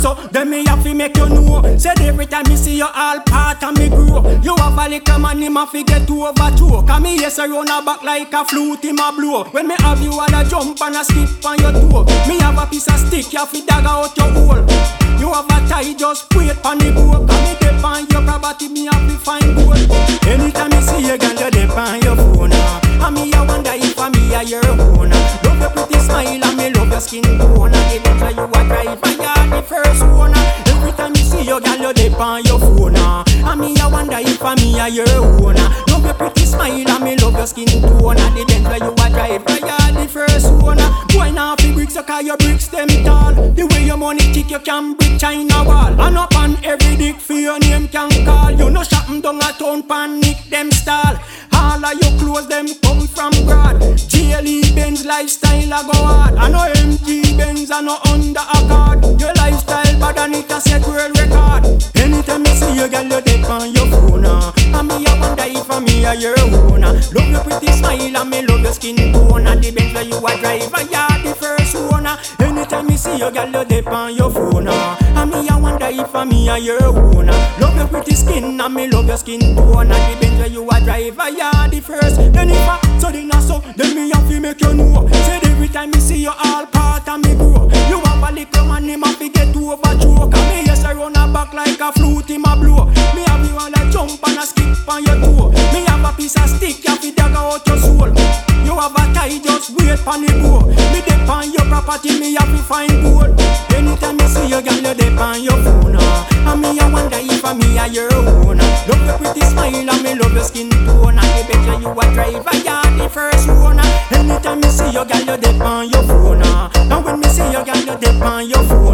So then me have to make you know. Said every time me see you all part of me grow. You have a little man him a fi get over choke. Cause me yes run a back like a flute him a blow. When me have you all a jump and a skip on your toe. Me have a piece of stick you fi dagger out your hole. You have a tie just wait pon the boat. Cause me dep on your property me have to find gold. Anytime me see you girl you dep on your phone. And me I wonder if a me a your own. Love your pretty smile and me love your skin tone. And the Benz you a drive and you're the first one. Every time you see your girl you dip on your phone. And me I wonder if a me a your own. Love your pretty smile and me love your skin tone. And the Benz you a drive and you're the first one. Boy now fi bricks you cause your bricks them tall. The way your money tick you can brick China wall. And up on every dick for your name can call. You no shopping down a town panic them stall. All of your clothes them come from God. JLE Benz lifestyle a go hard. I know MG Benz I know under a card. Your lifestyle bad and it a set world record. Anytime you see your girl you dip on your phone. And me I wonder if a me a your own. Love your pretty smile and me love your skin tone. And the Benz where you a drive and you're the first one. Anytime you see your girl you dip on your phone. And me I wonder if a me a your own. Love your pretty skin and me love your skin tone. And the Benz where you a drive and you're the first. Then if I so then I so then me have to make you know. Said every time me see you all part of me grow. You have a little man him have to get over choke. And me yes I run a back like a flute him a blow. Me have you all a jump and a skip on your toe. Me have a piece of stick you have to dagger out your soul. You have a tie just wait pon the bow. Me dip on your property me have to find gold. Anytime me see you girl you dip on your phone. And me I wonder if a me a your own. Love your pretty smile and me love your skin tone. And the better you a drive and you're the first one. Anytime me see you girl you dip on your phone. And when me see you girl you dip on your phone.